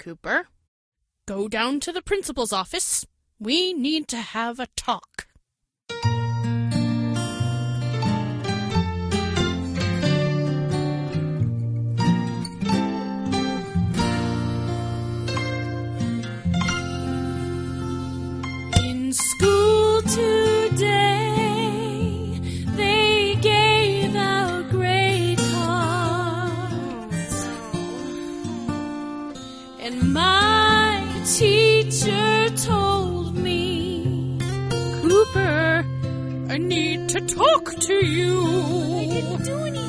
Cooper. Go down to the principal's office. We need to have a talk. In school today, they gave out grade cards, and my teacher told me, Cooper, I need to talk to you.